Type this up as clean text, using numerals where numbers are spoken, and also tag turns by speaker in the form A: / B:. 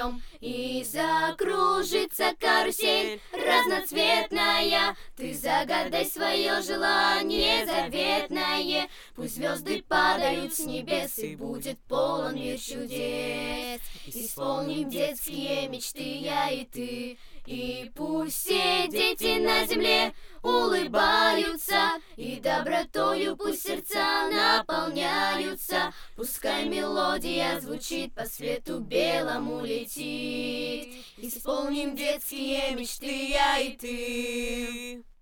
A: И закружится карусель разноцветная. Ты загадай свое желание заветное. Пусть звезды падают с небес, и будет полон мир чудес. Исполним детские мечты, я и ты. И пусть все дети на земле улыбаются, и добротою пусть сердца наполняются. Пускай мелодия звучит, по свету белому летит. Исполним детские мечты, я и ты.